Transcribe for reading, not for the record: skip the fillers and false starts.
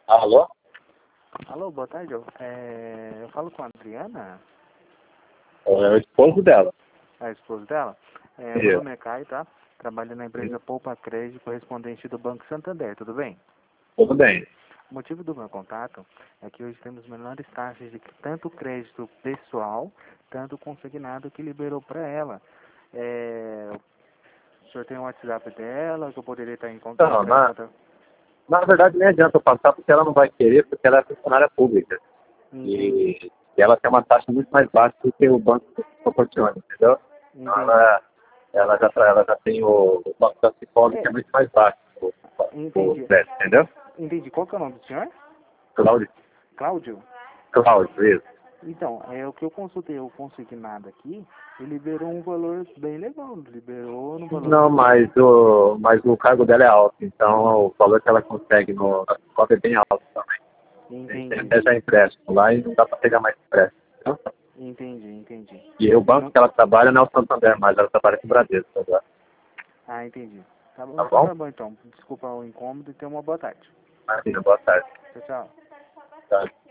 Alô? Alô, boa tarde. Eu falo com a Adriana, É o esposo dela. a esposa dela. Meu Isso. nome é Caio, tá? Trabalho na empresa Poupa Crédito, correspondente do Banco Santander, tudo bem? Tudo bem. O motivo do meu contato é que hoje temos menores taxas de tanto crédito pessoal, tanto consignado que liberou para ela. O senhor tem o WhatsApp dela, que eu poderia estar Não, entrar em contato? na verdade nem adianta eu passar porque ela não vai querer, porque ela é funcionária pública. Entendi, E ela tem uma taxa muito mais baixa do que o banco proporciona, entendeu? Então entendi. ela já tem o banco da psicóloga que é É, muito mais baixo, o entendi. crédito, entendeu? Entendi. Qual que é o nome do senhor? Cláudio, Cláudio? isso. Então, o que eu consultei o consignado aqui, ele liberou um valor bem legal, liberou no valor Não, de... mas o cargo dela é alto, então o valor que ela consegue na psicóloga é bem alto também. Tem Entendi, até já empréstimo lá e não dá para pegar mais empréstimo. Entendeu? entendi. E o banco Não... que ela trabalha não é o Santander, mas ela trabalha com o Bradesco agora. Ah, entendi. Tá bom, Tá então bom? tá bom então. Desculpa o incômodo e tenha uma boa tarde. Imagina, boa tarde. Tchau, tchau. Tá.